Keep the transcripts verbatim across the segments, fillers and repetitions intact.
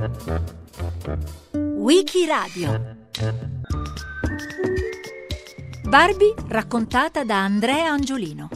Wikiradio. Barbie raccontata da Andrea Angiolino.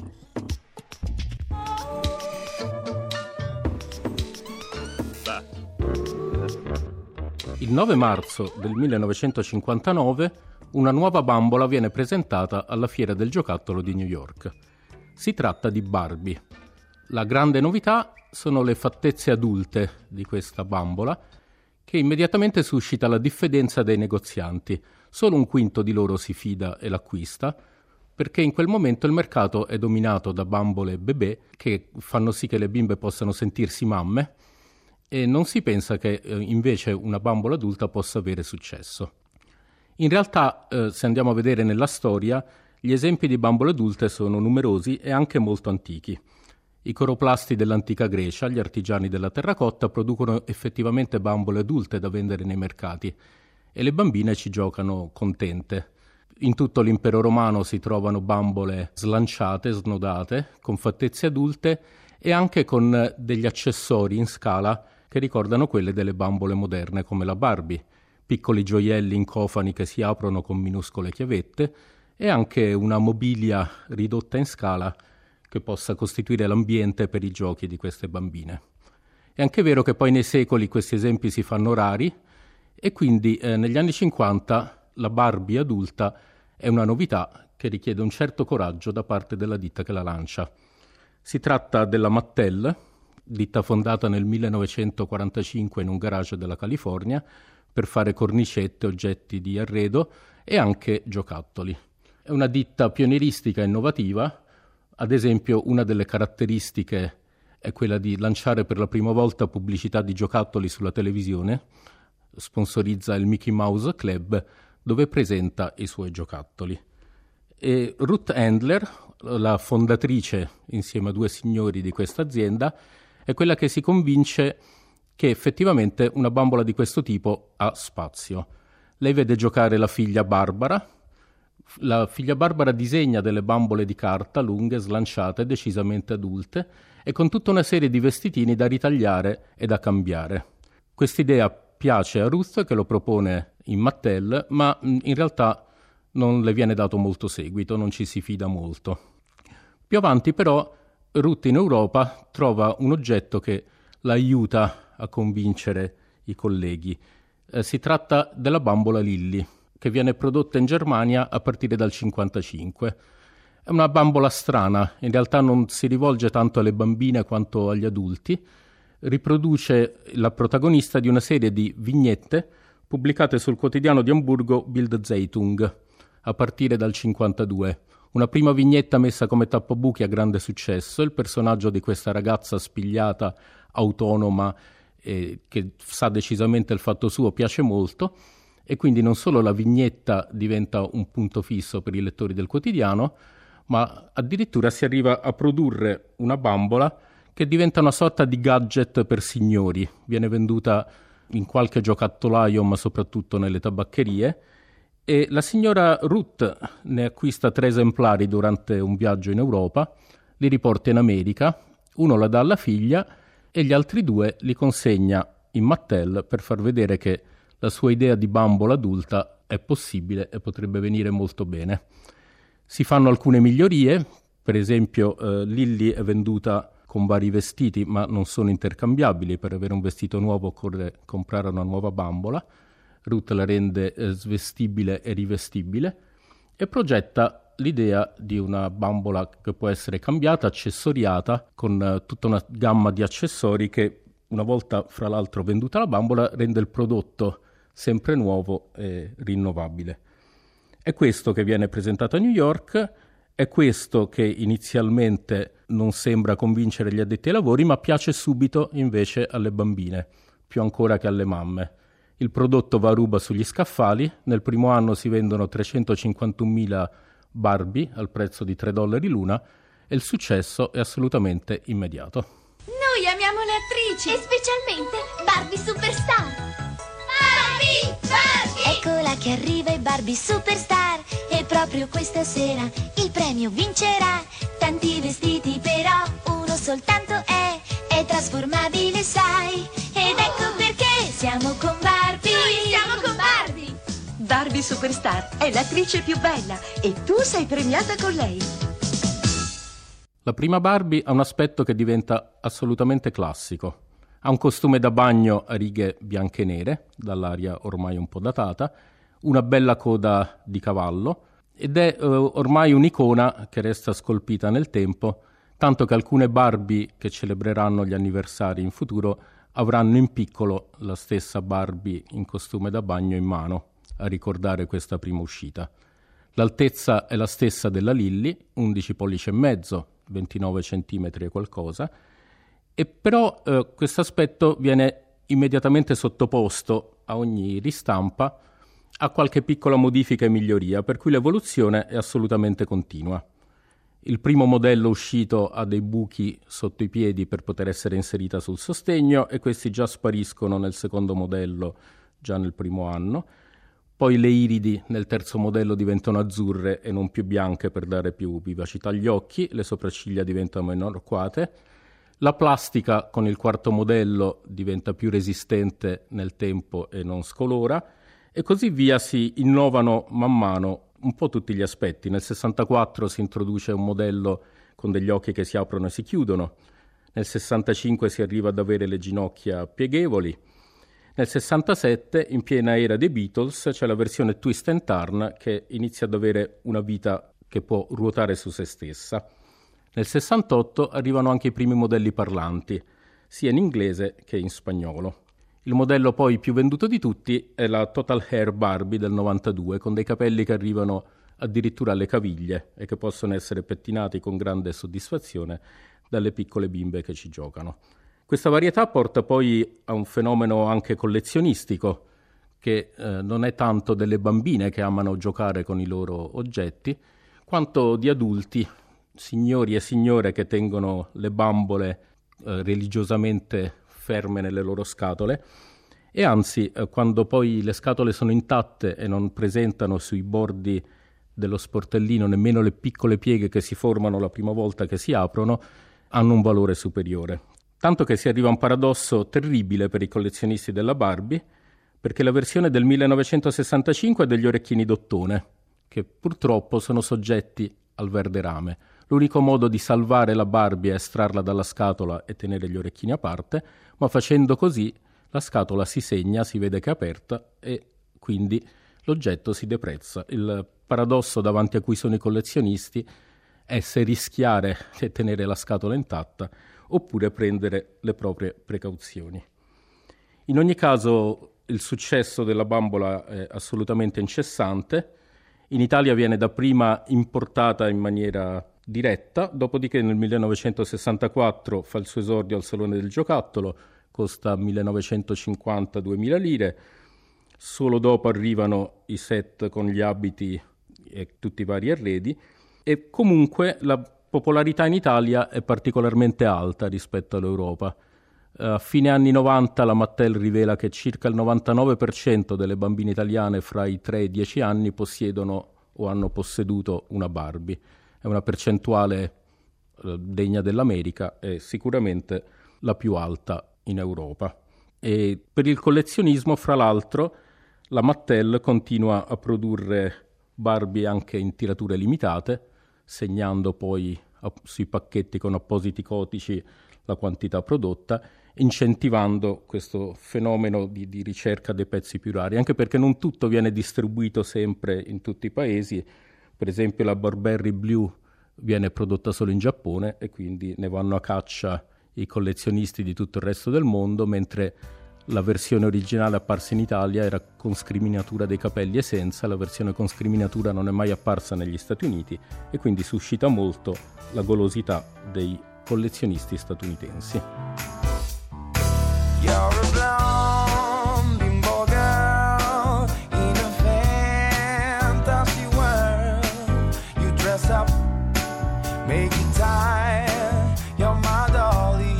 Il nove marzo del millenovecentocinquantanove una nuova bambola viene presentata alla Fiera del Giocattolo di New York. Si tratta di Barbie. La grande novità sono le fattezze adulte di questa bambola, che immediatamente suscita la diffidenza dei negozianti. Solo un quinto di loro si fida e l'acquista, perché in quel momento il mercato è dominato da bambole bebè che fanno sì che le bimbe possano sentirsi mamme, e non si pensa che eh, invece una bambola adulta possa avere successo. In realtà, eh, se andiamo a vedere nella storia, gli esempi di bambole adulte sono numerosi e anche molto antichi. I coroplasti dell'antica Grecia, gli artigiani della terracotta, producono effettivamente bambole adulte da vendere nei mercati e le bambine ci giocano contente. In tutto l'impero romano si trovano bambole slanciate, snodate, con fattezze adulte e anche con degli accessori in scala che ricordano quelle delle bambole moderne come la Barbie, piccoli gioielli in cofani che si aprono con minuscole chiavette e anche una mobilia ridotta in scala che possa costituire l'ambiente per i giochi di queste bambine. È anche vero che poi nei secoli questi esempi si fanno rari e quindi eh, negli anni cinquanta la Barbie adulta è una novità che richiede un certo coraggio da parte della ditta che la lancia. Si tratta della Mattel, ditta fondata nel millenovecentoquarantacinque in un garage della California per fare cornicette, oggetti di arredo e anche giocattoli. È una ditta pionieristica e innovativa. Ad esempio, una delle caratteristiche è quella di lanciare per la prima volta pubblicità di giocattoli sulla televisione. Sponsorizza il Mickey Mouse Club, dove presenta i suoi giocattoli. E Ruth Handler, la fondatrice insieme a due signori di questa azienda, è quella che si convince che effettivamente una bambola di questo tipo ha spazio. Lei vede giocare la figlia Barbara. La figlia Barbara disegna delle bambole di carta lunghe, slanciate, decisamente adulte e con tutta una serie di vestitini da ritagliare e da cambiare. Quest'idea piace a Ruth, che lo propone in Mattel, ma in realtà non le viene dato molto seguito, non ci si fida molto. Più avanti però Ruth in Europa trova un oggetto che la aiuta a convincere i colleghi. Eh, si tratta della bambola Lilli, che viene prodotta in Germania a partire dal cinquantacinque. È una bambola strana, in realtà non si rivolge tanto alle bambine quanto agli adulti. Riproduce la protagonista di una serie di vignette pubblicate sul quotidiano di Amburgo Bild Zeitung a partire dal cinquantadue. Una prima vignetta messa come tappabuchi a grande successo, il personaggio di questa ragazza spigliata, autonoma, eh, che sa decisamente il fatto suo, piace molto, e quindi non solo la vignetta diventa un punto fisso per i lettori del quotidiano, ma addirittura si arriva a produrre una bambola che diventa una sorta di gadget per signori. Viene venduta in qualche giocattolaio, ma soprattutto nelle tabaccherie, e la signora Ruth ne acquista tre esemplari durante un viaggio in Europa, li riporta in America, uno la dà alla figlia e gli altri due li consegna in Mattel per far vedere che la sua idea di bambola adulta è possibile e potrebbe venire molto bene. Si fanno alcune migliorie, per esempio eh, Lilli è venduta con vari vestiti, ma non sono intercambiabili. Per avere un vestito nuovo occorre comprare una nuova bambola. Ruth la rende eh, svestibile e rivestibile e progetta l'idea di una bambola che può essere cambiata, accessoriata, con eh, tutta una gamma di accessori che, una volta fra l'altro venduta la bambola, rende il prodotto sempre nuovo e rinnovabile. È questo che viene presentato a New York, è questo che inizialmente non sembra convincere gli addetti ai lavori, ma piace subito invece alle bambine, più ancora che alle mamme. Il prodotto va a ruba sugli scaffali, nel primo anno si vendono trecentocinquantunomila Barbie al prezzo di tre dollari l'una e il successo è assolutamente immediato. Noi amiamo le attrici e specialmente Barbie Superstar. Barbie! Barbie! Eccola che arriva e Barbie Superstar e proprio questa sera il premio vincerà. Tanti vestiti però uno soltanto è, è trasformabile sai, ed ecco perché siamo siamo con Barbie. Noi siamo con Barbie. Barbie Superstar è l'attrice più bella e tu sei premiata con lei. La prima Barbie ha un aspetto che diventa assolutamente classico. Ha un costume da bagno a righe bianche e nere, dall'aria ormai un po' datata, una bella coda di cavallo ed è eh, ormai un'icona che resta scolpita nel tempo, tanto che alcune Barbie che celebreranno gli anniversari in futuro avranno in piccolo la stessa Barbie in costume da bagno in mano a ricordare questa prima uscita. L'altezza è la stessa della Lilli, undici pollici e mezzo, ventinove centimetri e qualcosa, e però eh, questo aspetto viene immediatamente sottoposto a ogni ristampa a qualche piccola modifica e miglioria, per cui l'evoluzione è assolutamente continua. Il primo modello uscito ha dei buchi sotto i piedi per poter essere inserita sul sostegno e questi già spariscono nel secondo modello, già nel primo anno. Poi le iridi nel terzo modello diventano azzurre e non più bianche per dare più vivacità agli occhi, le sopracciglia diventano meno arcuate. La plastica con il quarto modello diventa più resistente nel tempo e non scolora e così via si innovano man mano un po' tutti gli aspetti. Nel sessantaquattro si introduce un modello con degli occhi che si aprono e si chiudono, nel sessantacinque si arriva ad avere le ginocchia pieghevoli, nel sessantasette, in piena era dei Beatles, c'è la versione Twist and Turn che inizia ad avere una vita che può ruotare su se stessa. Nel sessantotto arrivano anche i primi modelli parlanti, sia in inglese che in spagnolo. Il modello poi più venduto di tutti è la Total Hair Barbie del novantadue, con dei capelli che arrivano addirittura alle caviglie e che possono essere pettinati con grande soddisfazione dalle piccole bimbe che ci giocano. Questa varietà porta poi a un fenomeno anche collezionistico, che eh, non è tanto delle bambine che amano giocare con i loro oggetti, quanto di adulti, signori e signore che tengono le bambole eh, religiosamente ferme nelle loro scatole e anzi, eh, quando poi le scatole sono intatte e non presentano sui bordi dello sportellino nemmeno le piccole pieghe che si formano la prima volta che si aprono, hanno un valore superiore. Tanto che si arriva a un paradosso terribile per i collezionisti della Barbie, perché la versione del millenovecentosessantacinque ha degli orecchini d'ottone, che purtroppo sono soggetti al verde rame. L'unico modo di salvare la Barbie è estrarla dalla scatola e tenere gli orecchini a parte, ma facendo così la scatola si segna, si vede che è aperta e quindi l'oggetto si deprezza. Il paradosso davanti a cui sono i collezionisti è se rischiare di tenere la scatola intatta oppure prendere le proprie precauzioni. In ogni caso il successo della bambola è assolutamente incessante. In Italia viene dapprima importata in maniera diretta, dopodiché nel millenovecentosessantaquattro fa il suo esordio al Salone del Giocattolo, costa millenovecentocinquanta duemila lire, solo dopo arrivano i set con gli abiti e tutti i vari arredi e comunque la popolarità in Italia è particolarmente alta rispetto all'Europa. A fine anni novanta la Mattel rivela che circa il novantanove per cento delle bambine italiane fra i tre e i dieci anni possiedono o hanno posseduto una Barbie. È una percentuale eh, degna dell'America e sicuramente la più alta in Europa. E per il collezionismo, fra l'altro, la Mattel continua a produrre Barbie anche in tirature limitate, segnando poi sui pacchetti con appositi codici la quantità prodotta, incentivando questo fenomeno di, di ricerca dei pezzi più rari, anche perché non tutto viene distribuito sempre in tutti i paesi. Per esempio la Burberry Blue viene prodotta solo in Giappone e quindi ne vanno a caccia i collezionisti di tutto il resto del mondo, mentre la versione originale apparsa in Italia era con scriminatura dei capelli e senza, la versione con scriminatura non è mai apparsa negli Stati Uniti e quindi suscita molto la golosità dei collezionisti statunitensi. You're a blonde bimbo girl in a fantasy world. You dress up, make it tight. You're my dolly.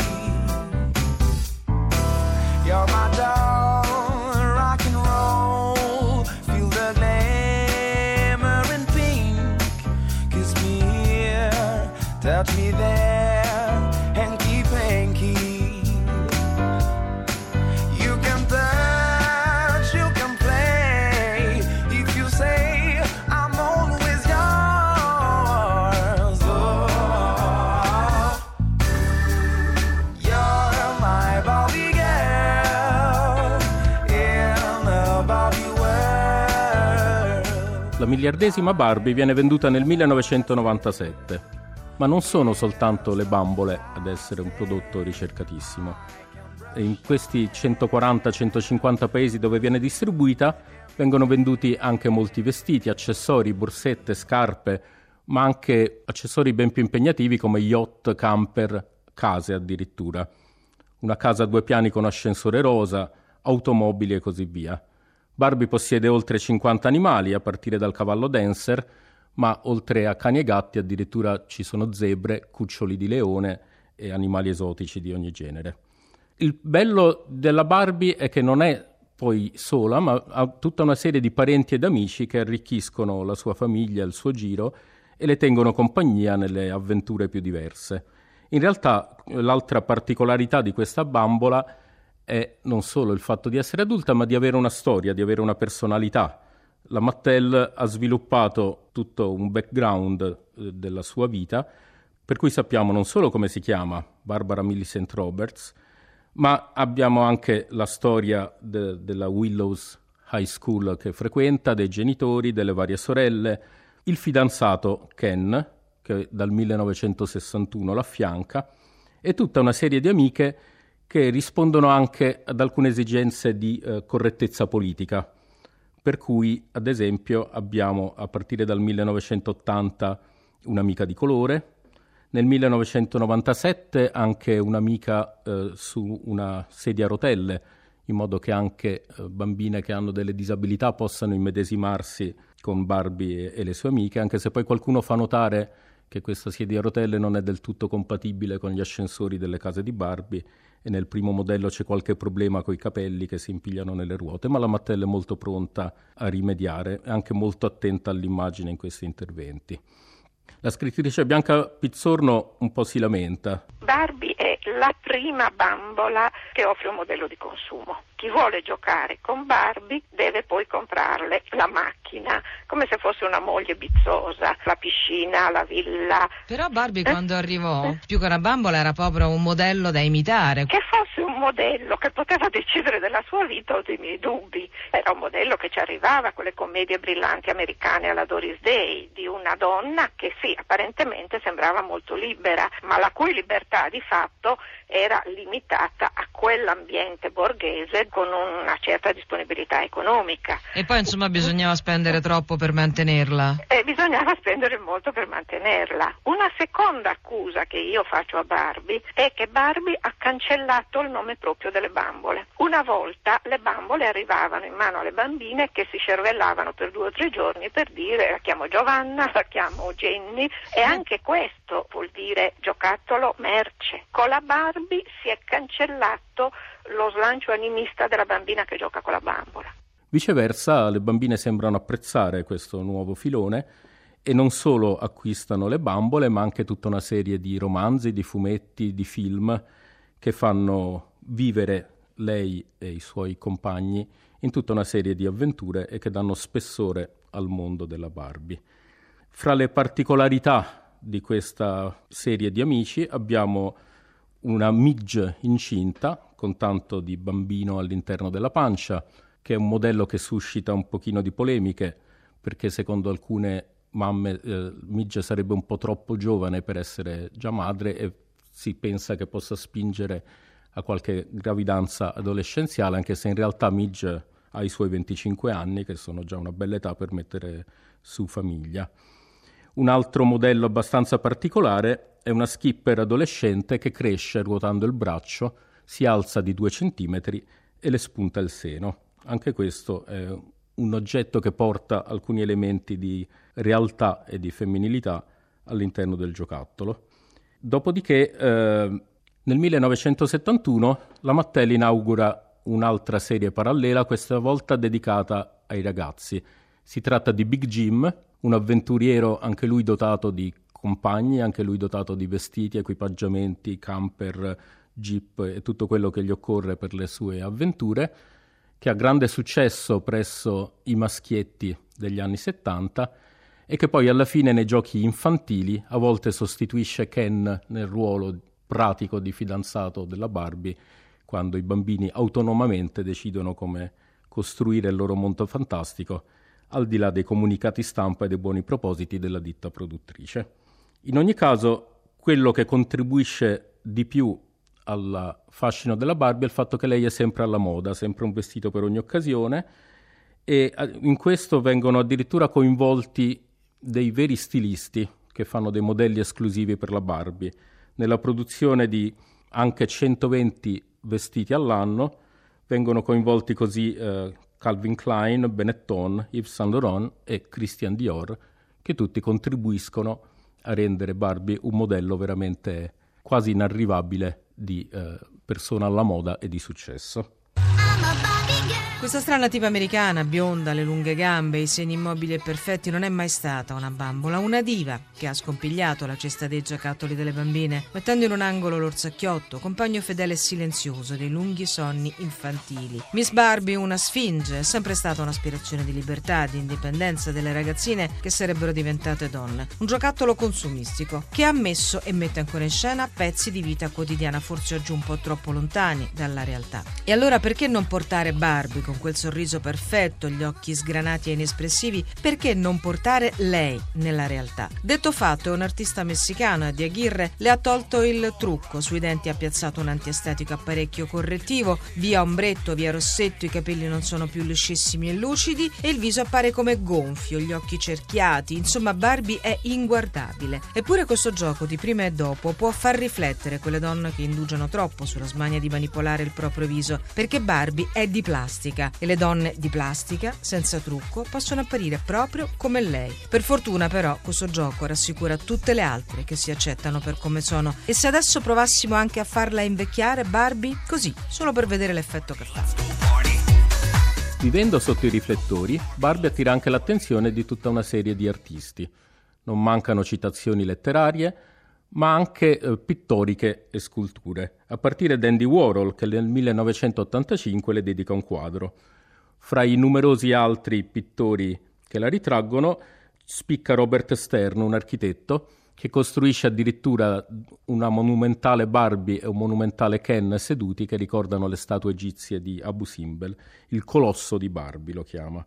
You're my doll, rock and roll. Feel the glamour and pink. Kiss me here, touch me there. Hanky panky. You can touch La miliardesima Barbie viene venduta nel millenovecentonovantasette, ma non sono soltanto le bambole ad essere un prodotto ricercatissimo. In questi centoquaranta centocinquanta paesi dove viene distribuita vengono venduti anche molti vestiti, accessori, borsette, scarpe, ma anche accessori ben più impegnativi come yacht, camper, case addirittura. Una casa a due piani con ascensore rosa, automobili e così via. Barbie possiede oltre cinquanta animali, a partire dal cavallo Dancer, ma oltre a cani e gatti addirittura ci sono zebre, cuccioli di leone e animali esotici di ogni genere. Il bello della Barbie è che non è poi sola, ma ha tutta una serie di parenti ed amici che arricchiscono la sua famiglia, il suo giro e le tengono compagnia nelle avventure più diverse. In realtà l'altra particolarità di questa bambola è non solo il fatto di essere adulta, ma di avere una storia, di avere una personalità. La Mattel ha sviluppato tutto un background eh, della sua vita, per cui sappiamo non solo come si chiama, Barbara Millicent Roberts, ma abbiamo anche la storia de- della Willows High School che frequenta, dei genitori, delle varie sorelle, il fidanzato Ken, che dal millenovecentosessantuno l'affianca, e tutta una serie di amiche che rispondono anche ad alcune esigenze di eh, correttezza politica. Per cui, ad esempio, abbiamo a partire dal millenovecentottanta un'amica di colore, nel millenovecentonovantasette anche un'amica eh, su una sedia a rotelle, in modo che anche eh, bambine che hanno delle disabilità possano immedesimarsi con Barbie e, e le sue amiche, anche se poi qualcuno fa notare che questa sedia a rotelle non è del tutto compatibile con gli ascensori delle case di Barbie e nel primo modello c'è qualche problema coi capelli che si impigliano nelle ruote, ma la Mattel è molto pronta a rimediare e anche molto attenta all'immagine in questi interventi. La scrittrice Bianca Pizzorno un po' si lamenta. Barbie è la prima bambola che offre un modello di consumo. Chi vuole giocare con Barbie deve poi comprarle la macchina, come se fosse una moglie bizzosa, la piscina, la villa. Però Barbie eh? quando arrivò, eh? più che una bambola, era proprio un modello da imitare. Che fosse un modello che poteva decidere della sua vita ho dei miei dubbi. Era un modello che ci arrivava con le commedie brillanti americane alla Doris Day, di una donna che sì, apparentemente sembrava molto libera, ma la cui libertà di fatto era limitata a quell'ambiente borghese con una certa disponibilità economica. E poi insomma bisognava spendere troppo per mantenerla. E bisognava spendere molto per mantenerla. Una seconda accusa che io faccio a Barbie è che Barbie ha cancellato il nome proprio delle bambole. Una volta le bambole arrivavano in mano alle bambine che si scervellavano per due o tre giorni per dire la chiamo Giovanna, la chiamo Jenny, e anche questo vuol dire giocattolo merce. Con la Barbie si è cancellato lo slancio animista della bambina che gioca con la bambola. Viceversa, le bambine sembrano apprezzare questo nuovo filone e non solo acquistano le bambole, ma anche tutta una serie di romanzi, di fumetti, di film che fanno vivere lei e i suoi compagni in tutta una serie di avventure e che danno spessore al mondo della Barbie. Fra le particolarità di questa serie di amici abbiamo una Midge incinta con tanto di bambino all'interno della pancia, che è un modello che suscita un pochino di polemiche, perché secondo alcune mamme eh, Midge sarebbe un po' troppo giovane per essere già madre e si pensa che possa spingere a qualche gravidanza adolescenziale, anche se in realtà Midge ha i suoi venticinque anni, che sono già una bella età per mettere su famiglia. Un altro modello abbastanza particolare è una skipper adolescente che cresce ruotando il braccio, si alza di due centimetri e le spunta il seno. Anche questo è un oggetto che porta alcuni elementi di realtà e di femminilità all'interno del giocattolo. Dopodiché, eh, nel millenovecentosettantuno, la Mattel inaugura un'altra serie parallela, questa volta dedicata ai ragazzi. Si tratta di Big Jim, un avventuriero anche lui dotato di compagni, anche lui dotato di vestiti, equipaggiamenti, camper, jeep e tutto quello che gli occorre per le sue avventure, che ha grande successo presso i maschietti degli anni settanta e che poi alla fine nei giochi infantili a volte sostituisce Ken nel ruolo pratico di fidanzato della Barbie, quando i bambini autonomamente decidono come costruire il loro mondo fantastico, al di là dei comunicati stampa e dei buoni propositi della ditta produttrice. In ogni caso, quello che contribuisce di più al fascino della Barbie è il fatto che lei è sempre alla moda, sempre un vestito per ogni occasione, e in questo vengono addirittura coinvolti dei veri stilisti che fanno dei modelli esclusivi per la Barbie, nella produzione di anche centoventi vestiti all'anno. Vengono coinvolti così eh, Calvin Klein, Benetton, Yves Saint Laurent e Christian Dior, che tutti contribuiscono a rendere Barbie un modello veramente quasi inarrivabile di eh, persona alla moda e di successo. Questa strana tipa americana, bionda, le lunghe gambe, i seni immobili e perfetti, non è mai stata una bambola, una diva che ha scompigliato la cesta dei giocattoli delle bambine, mettendo in un angolo l'orsacchiotto, compagno fedele e silenzioso dei lunghi sonni infantili. Miss Barbie, una sfinge, è sempre stata un'aspirazione di libertà, di indipendenza delle ragazzine che sarebbero diventate donne. Un giocattolo consumistico che ha messo e mette ancora in scena pezzi di vita quotidiana, forse oggi un po' troppo lontani dalla realtà. E allora perché non portare Barbie con quel sorriso perfetto, gli occhi sgranati e inespressivi, perché non portare lei nella realtà? Detto fatto, è un artista messicano e di Aguirre le ha tolto il trucco, sui denti ha piazzato un antiestetico apparecchio correttivo, via ombretto, via rossetto, i capelli non sono più liscissimi e lucidi e il viso appare come gonfio, gli occhi cerchiati, insomma Barbie è inguardabile. Eppure questo gioco di prima e dopo può far riflettere quelle donne che indugiano troppo sulla smania di manipolare il proprio viso, perché Barbie è di plastica e le donne di plastica, senza trucco, possono apparire proprio come lei. Per fortuna però questo gioco rassicura tutte le altre che si accettano per come sono, e se adesso provassimo anche a farla invecchiare Barbie, così, solo per vedere l'effetto che fa. Vivendo sotto i riflettori, Barbie attira anche l'attenzione di tutta una serie di artisti. Non mancano citazioni letterarie, ma anche eh, pittoriche e sculture, a partire da Andy Warhol, che nel millenovecentottantacinque le dedica un quadro. Fra i numerosi altri pittori che la ritraggono spicca Robert Stern, un architetto, che costruisce addirittura una monumentale Barbie e un monumentale Ken seduti che ricordano le statue egizie di Abu Simbel, il colosso di Barbie lo chiama.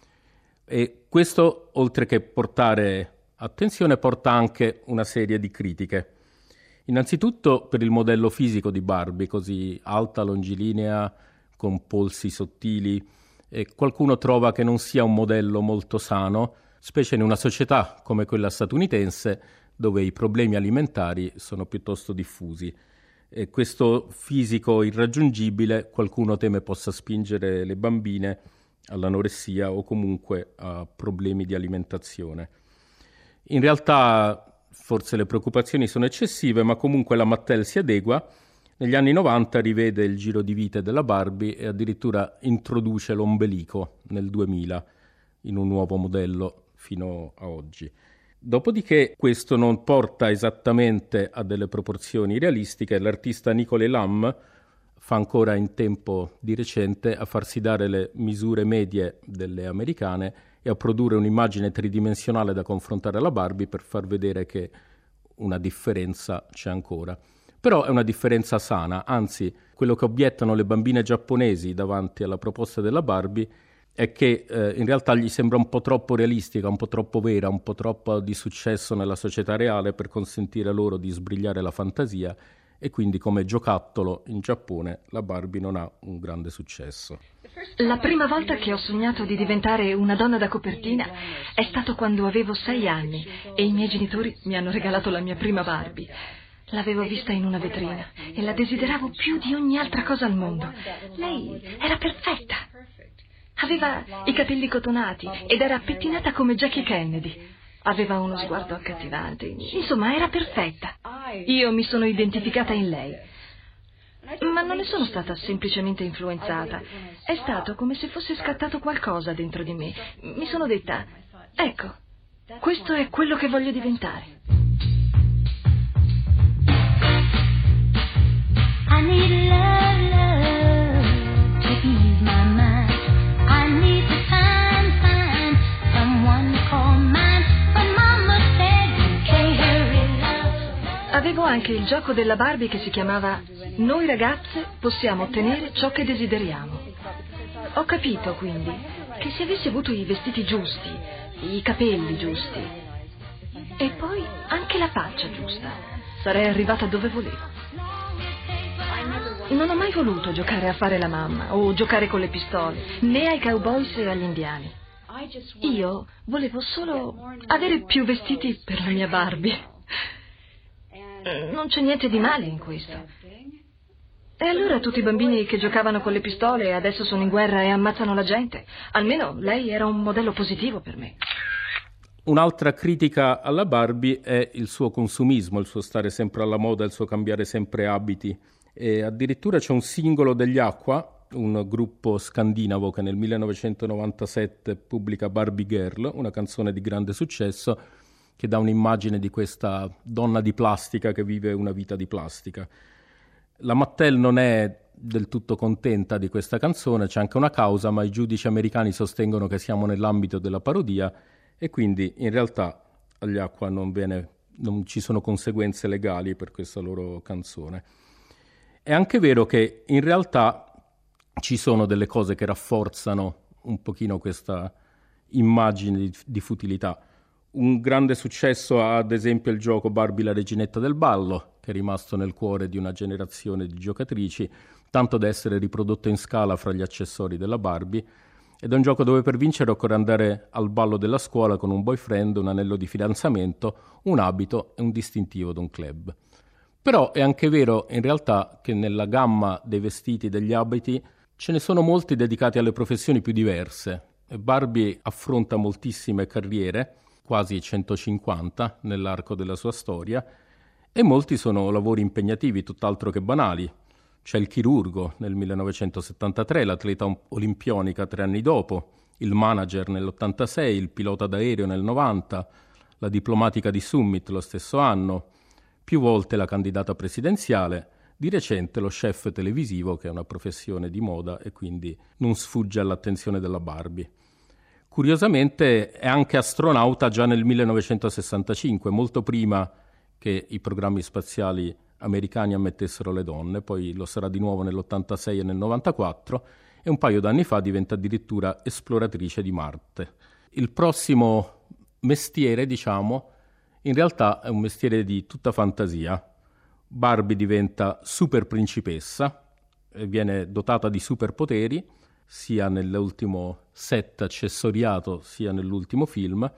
E questo, oltre che portare attenzione, porta anche una serie di critiche. Innanzitutto per il modello fisico di Barbie, così alta, longilinea, con polsi sottili, e qualcuno trova che non sia un modello molto sano, specie in una società come quella statunitense, dove i problemi alimentari sono piuttosto diffusi. E questo fisico irraggiungibile qualcuno teme possa spingere le bambine all'anoressia o comunque a problemi di alimentazione. In realtà forse le preoccupazioni sono eccessive, ma comunque la Mattel si adegua. Negli anni novanta rivede il giro di vite della Barbie e addirittura introduce l'ombelico nel duemila in un nuovo modello fino a oggi. Dopodiché questo non porta esattamente a delle proporzioni realistiche. L'artista Nicole Lam fa ancora in tempo di recente a farsi dare le misure medie delle americane e a produrre un'immagine tridimensionale da confrontare alla Barbie per far vedere che una differenza c'è ancora. Però è una differenza sana, anzi, quello che obiettano le bambine giapponesi davanti alla proposta della Barbie è che eh, in realtà gli sembra un po' troppo realistica, un po' troppo vera, un po' troppo di successo nella società reale per consentire loro di sbrigliare la fantasia, e quindi come giocattolo in Giappone la Barbie non ha un grande successo. La prima volta che ho sognato di diventare una donna da copertina è stato quando avevo sei anni e i miei genitori mi hanno regalato la mia prima Barbie. L'avevo vista in una vetrina e la desideravo più di ogni altra cosa al mondo. Lei era perfetta. Aveva i capelli cotonati ed era pettinata come Jackie Kennedy. Aveva uno sguardo accattivante. Insomma, era perfetta. Io mi sono identificata in lei. Ma non ne sono stata semplicemente influenzata. È stato come se fosse scattato qualcosa dentro di me. Mi sono detta, ecco, questo è quello che voglio diventare. I need love, love to ease my mind. I need to find, find someone to call mine. But mama said you can't hurry love. Avevo anche il gioco della Barbie che si chiamava Noi ragazze possiamo ottenere ciò che desideriamo. Ho capito quindi che se avessi avuto i vestiti giusti, i capelli giusti e poi anche la faccia giusta, sarei arrivata dove volevo. Non ho mai voluto giocare a fare la mamma o giocare con le pistole, né ai cowboys e agli indiani. Io volevo solo avere più vestiti per la mia Barbie. Non c'è niente di male in questo. E allora tutti i bambini che giocavano con le pistole adesso sono in guerra e ammazzano la gente. Almeno lei era un modello positivo per me. Un'altra critica alla Barbie è il suo consumismo, il suo stare sempre alla moda, il suo cambiare sempre abiti. E addirittura c'è un singolo degli Aqua, un gruppo scandinavo che nel millenovecentonovantasette pubblica Barbie Girl, una canzone di grande successo che dà un'immagine di questa donna di plastica che vive una vita di plastica. La Mattel non è del tutto contenta di questa canzone, c'è anche una causa, ma i giudici americani sostengono che siamo nell'ambito della parodia e quindi in realtà agli Aqua non, viene, non ci sono conseguenze legali per questa loro canzone. È anche vero che in realtà ci sono delle cose che rafforzano un pochino questa immagine di, di futilità. Un grande successo ha ad esempio il gioco Barbie la reginetta del ballo, che è rimasto nel cuore di una generazione di giocatrici, tanto da essere riprodotto in scala fra gli accessori della Barbie, ed è un gioco dove per vincere occorre andare al ballo della scuola con un boyfriend, un anello di fidanzamento, un abito e un distintivo d'un club. Però è anche vero in realtà che nella gamma dei vestiti e degli abiti ce ne sono molti dedicati alle professioni più diverse. Barbie affronta moltissime carriere, quasi centocinquanta nell'arco della sua storia, e molti sono lavori impegnativi, tutt'altro che banali. C'è il chirurgo nel millenovecentosettantatré, l'atleta olimpionica tre anni dopo, il manager nell'ottantasei, il pilota d'aereo nel novanta, la diplomatica di Summit lo stesso anno, più volte la candidata presidenziale, di recente lo chef televisivo, che è una professione di moda e quindi non sfugge all'attenzione della Barbie. Curiosamente è anche astronauta già nel millenovecentosessantacinque, molto prima che i programmi spaziali americani ammettessero le donne, poi lo sarà di nuovo nell'ottantasei e nel novantaquattro, e un paio d'anni fa diventa addirittura esploratrice di Marte. Il prossimo mestiere, diciamo, in realtà è un mestiere di tutta fantasia. Barbie diventa super principessa, viene dotata di superpoteri, sia nell'ultimo set accessoriato sia nell'ultimo film,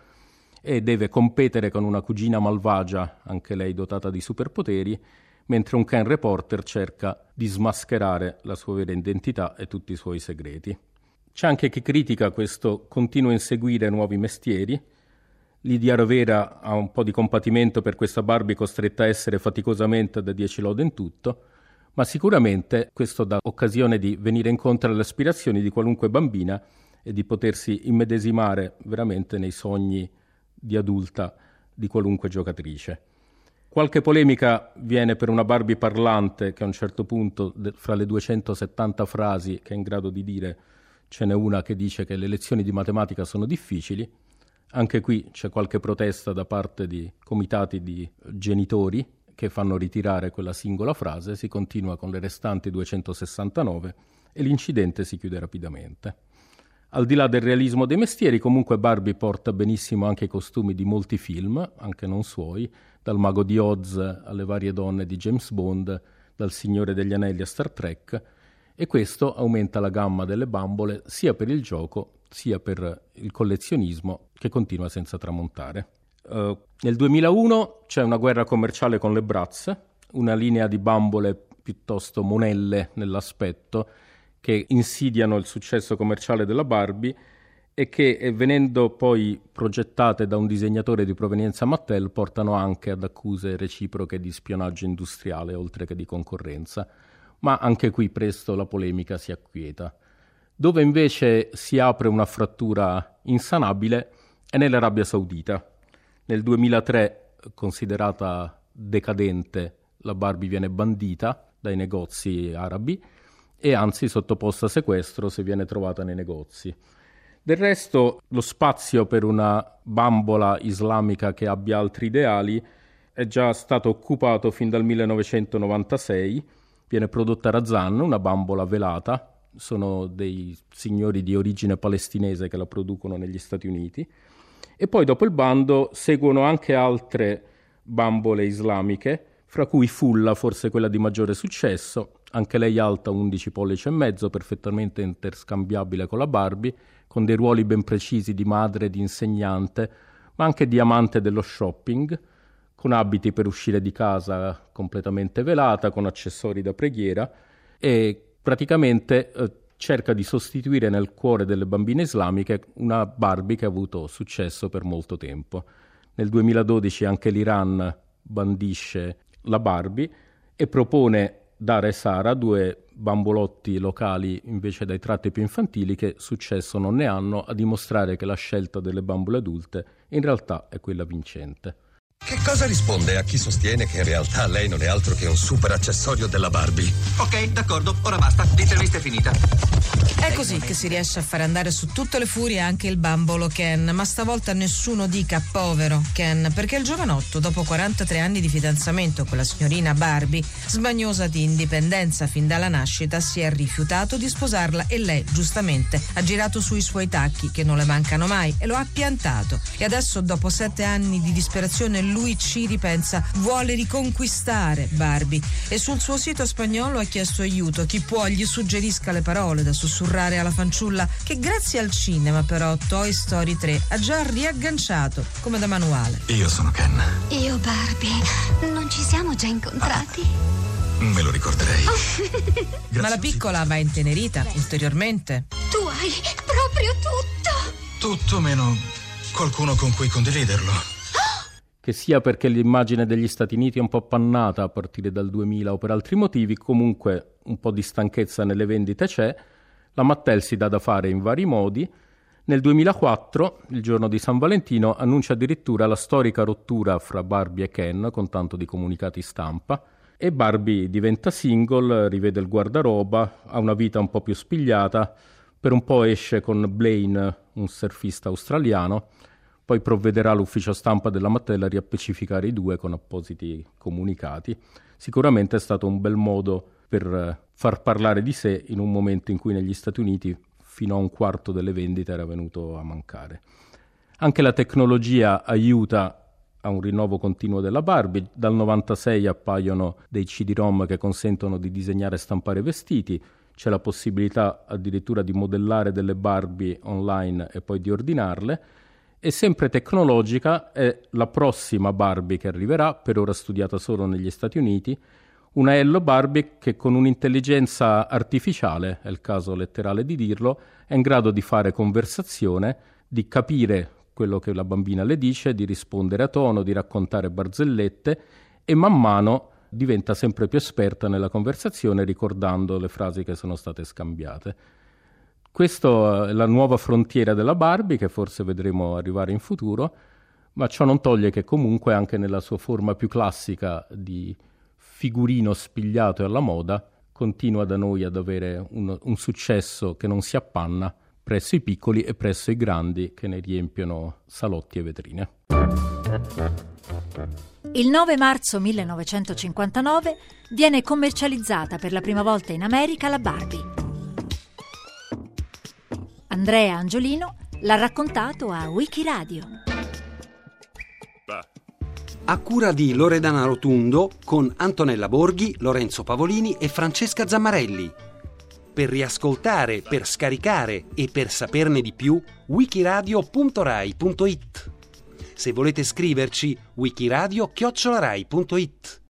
e deve competere con una cugina malvagia, anche lei dotata di superpoteri, mentre un Ken reporter cerca di smascherare la sua vera identità e tutti i suoi segreti. C'è anche chi critica questo continuo inseguire nuovi mestieri. Lidia Rovera ha un po' di compatimento per questa Barbie costretta a essere faticosamente da dieci lode in tutto, ma sicuramente questo dà occasione di venire incontro alle aspirazioni di qualunque bambina e di potersi immedesimare veramente nei sogni di adulta di qualunque giocatrice. Qualche polemica viene per una Barbie parlante che a un certo punto, fra le duecentosettanta frasi che è in grado di dire, ce n'è una che dice che le lezioni di matematica sono difficili. Anche qui c'è qualche protesta da parte di comitati di genitori che fanno ritirare quella singola frase, si continua con le restanti duecentosessantanove e l'incidente si chiude rapidamente. Al di là del realismo dei mestieri, comunque Barbie porta benissimo anche i costumi di molti film, anche non suoi, dal Mago di Oz alle varie donne di James Bond, dal Signore degli Anelli a Star Trek, e questo aumenta la gamma delle bambole sia per il gioco sia per il collezionismo che continua senza tramontare. Uh, nel duemilauno c'è una guerra commerciale con le Bratz, una linea di bambole piuttosto monelle nell'aspetto, che insidiano il successo commerciale della Barbie e che, venendo poi progettate da un disegnatore di provenienza Mattel, portano anche ad accuse reciproche di spionaggio industriale oltre che di concorrenza. Ma anche qui presto la polemica si acquieta. Dove invece si apre una frattura insanabile è nell'Arabia Saudita. Nel duemilatré, considerata decadente, la Barbie viene bandita dai negozi arabi e anzi sottoposta a sequestro se viene trovata nei negozi. Del resto, lo spazio per una bambola islamica che abbia altri ideali è già stato occupato fin dal millenovecentonovantasei. Viene prodotta Razan, una bambola velata, sono dei signori di origine palestinese che la producono negli Stati Uniti. E poi dopo il bando seguono anche altre bambole islamiche, fra cui Fulla, forse quella di maggiore successo, anche lei alta undici pollici e mezzo, perfettamente interscambiabile con la Barbie, con dei ruoli ben precisi di madre, di insegnante, ma anche di amante dello shopping, con abiti per uscire di casa completamente velata, con accessori da preghiera, e praticamente eh, cerca di sostituire nel cuore delle bambine islamiche una Barbie che ha avuto successo per molto tempo. Nel duemiladodici anche l'Iran bandisce la Barbie e propone Dara e Sara, due bambolotti locali invece dai tratti più infantili, che successo non ne hanno, a dimostrare che la scelta delle bambole adulte in realtà è quella vincente. Che cosa risponde a chi sostiene che in realtà lei non è altro che un super accessorio della Barbie? Ok, d'accordo, ora basta, l'intervista è finita. È così che si riesce a fare andare su tutte le furie anche il bambolo Ken, ma stavolta nessuno dica povero Ken, perché il giovanotto, dopo quarantatré anni di fidanzamento con la signorina Barbie, sbagnosa di indipendenza fin dalla nascita, si è rifiutato di sposarla e lei, giustamente, ha girato sui suoi tacchi, che non le mancano mai, e lo ha piantato. E adesso, dopo sette anni di disperazione, lui ci ripensa, vuole riconquistare Barbie, e sul suo sito spagnolo ha chiesto aiuto, chi può gli suggerisca le parole da sussurrare alla fanciulla, che grazie al cinema però Toy Story tre ha già riagganciato come da manuale. Io sono Ken. Io Barbie, non ci siamo già incontrati? Ah, me lo ricorderei. Ma la piccola va intenerita ulteriormente. Tu hai proprio tutto. Tutto meno qualcuno con cui condividerlo. Che sia perché l'immagine degli Stati Uniti è un po' appannata a partire dal duemila o per altri motivi, comunque un po' di stanchezza nelle vendite c'è. La Mattel si dà da fare in vari modi. Nel duemilaquattro, il giorno di San Valentino, annuncia addirittura la storica rottura fra Barbie e Ken, con tanto di comunicati stampa, e Barbie diventa single, rivede il guardaroba, ha una vita un po' più spigliata, per un po' esce con Blaine, un surfista australiano, poi provvederà l'ufficio stampa della Mattel a riappacificare i due con appositi comunicati. Sicuramente è stato un bel modo per far parlare di sé in un momento in cui negli Stati Uniti fino a un quarto delle vendite era venuto a mancare. Anche la tecnologia aiuta a un rinnovo continuo della Barbie. Dal novantasei appaiono dei C D-ROM che consentono di disegnare e stampare vestiti, c'è la possibilità addirittura di modellare delle Barbie online e poi di ordinarle, e sempre tecnologica è la prossima Barbie che arriverà, per ora studiata solo negli Stati Uniti, una Hello Barbie che con un'intelligenza artificiale, è il caso letterale di dirlo, è in grado di fare conversazione, di capire quello che la bambina le dice, di rispondere a tono, di raccontare barzellette, e man mano diventa sempre più esperta nella conversazione, ricordando le frasi che sono state scambiate. Questa è la nuova frontiera della Barbie, che forse vedremo arrivare in futuro, ma ciò non toglie che comunque anche nella sua forma più classica di figurino spigliato e alla moda, continua da noi ad avere un, un successo che non si appanna presso i piccoli e presso i grandi che ne riempiono salotti e vetrine. Il nove marzo millenovecentocinquantanove viene commercializzata per la prima volta in America la Barbie. Andrea Angiolino l'ha raccontato a Wikiradio. A cura di Loredana Rotundo, con Antonella Borghi, Lorenzo Pavolini e Francesca Zammarelli. Per riascoltare, per scaricare e per saperne di più, wikiradio punto rai punto it. Se volete scriverci, wikiradio chiocciola rai punto it.